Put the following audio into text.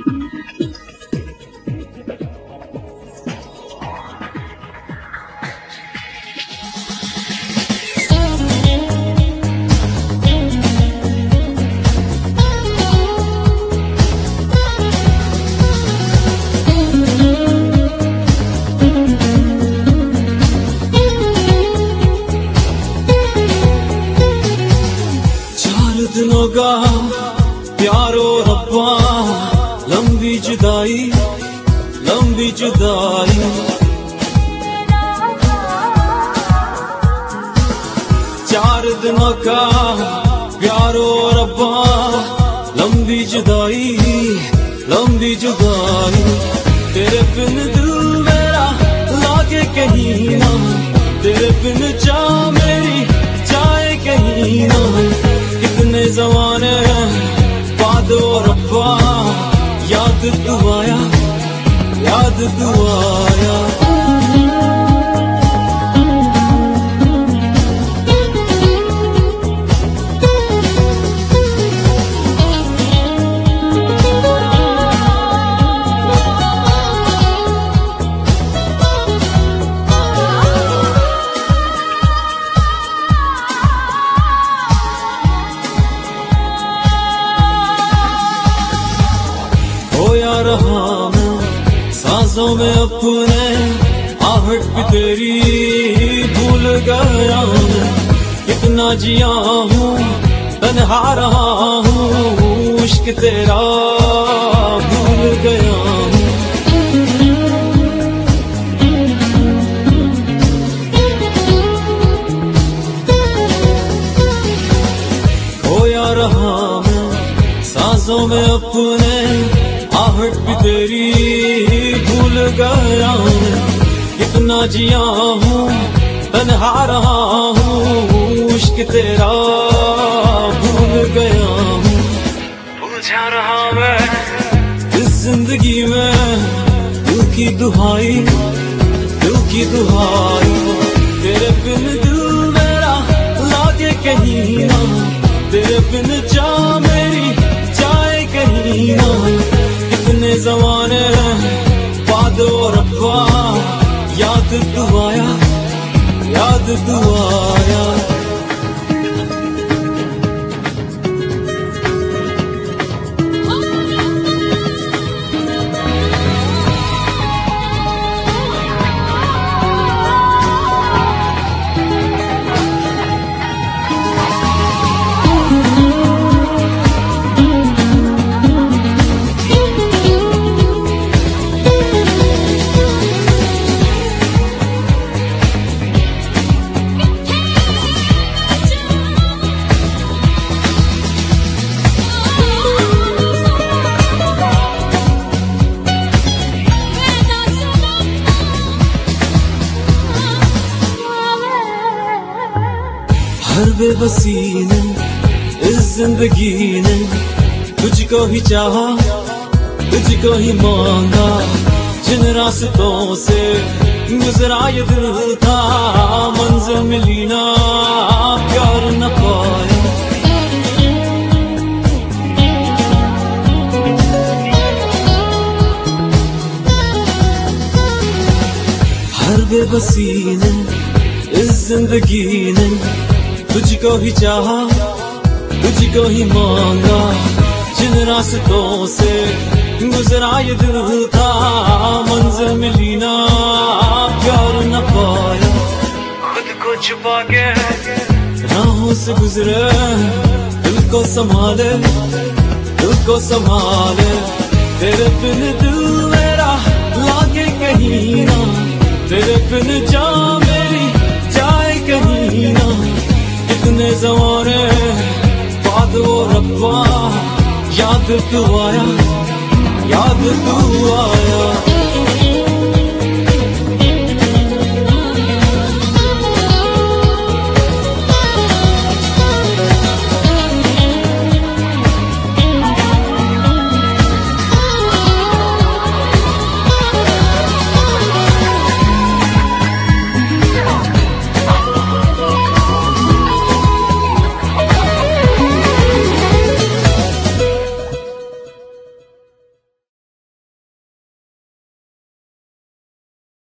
दिनों का प्यारो रब्बा, लंबी जुदाई लंबी जुदाई। चार दिनों का प्यारो रब्बा, लंबी जुदाई लंबी जुदाई। तेरे बिन दिल मेरा लागे कहीं ना, तेरे बिन चाह मेरी जाए कहीं ना। कितने ज़माने बाद ओ रब्बा, याद तू आया याद तू आया। रहा मैं सांसों में अपने, आहट भी तेरी भूल गया मैं। कितना जिया हूँ तन्हा रहा हूँ, इश्क तेरा भूल गया हूँ। खोया रहा मैं सांसों में अपने, आहट भी तेरी भूल गया मैं। कितना जिया हूँ तन्हा रहा हूँ, इश्क तेरा भूल गया हूँ। उलझा रहा मैं इस जिंदगी में, दिल की दुहाई दिल की दुहाई। तेरे बिन दिल मेरा लागे कहीं ना, तेरे बिन चाह मेरी जाए कहीं ना। कितने ज़माने बाद ओ रब्बा, याद तू आया याद तू आया। हर बेबसी ने इस जिंदगी ने, तुझको ही चाहा तुझको ही मांगा। जिन रास्तों से गुजरा ये दिल था, मंजिल मिली ना प्यार न पाया। हर बेबसी ने इस जिंदगी ने, तुझको ही चाहा तुझको ही मांगा। जिन रास्तों से गुजरा ये दिल था, मंजिल मिली ना प्यार न पाया। खुद को छुपा के राहों से गुजरे, दिल को संभाले दिल को संभाले। तेरे बिन दिल मेरा लागे कहीं ना, तेरे बिन जान मेरी जाए कहीं ना। कितने ज़माने बाद ओ रब्बा, याद तू आया याद तू आया।